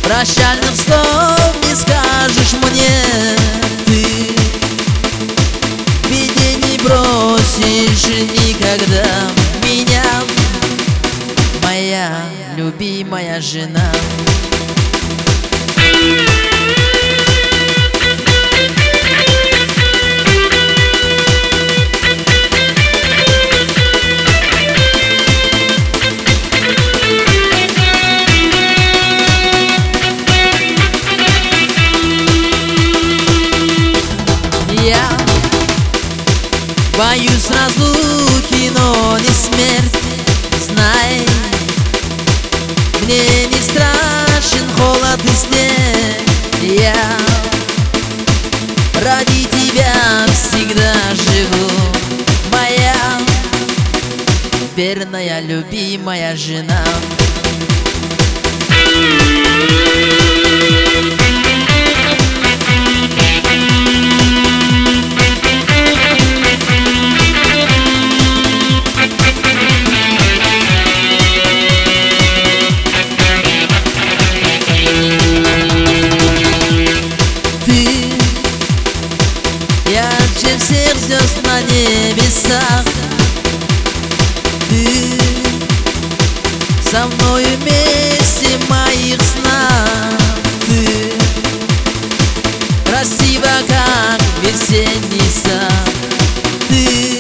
Прощальных слов не скажешь мне ты, в беде не бросишь никогда меня, моя любимая жена. Я боюсь разлуки, но не смерть. Знай, мне не страшен холод и снег. Я ради тебя всегда живу, моя верная, любимая жена. Ярче всех звезд на небесах, ты со мною вместе в моих снах. Ты красива, как весенний сад. Ты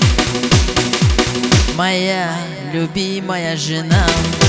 моя любимая жена.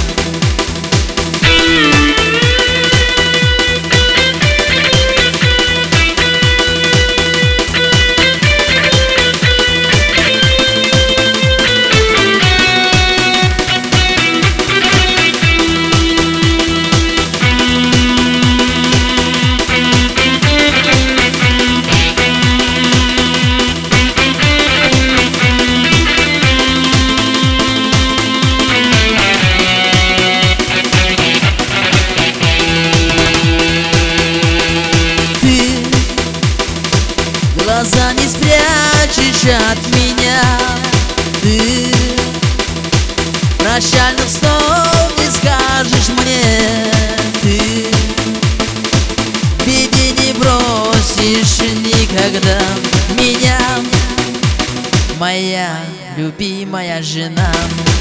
Глаза не спрячешь от меня, ты прощальных слов не скажешь мне, ты в беде не бросишь никогда меня, моя любимая жена.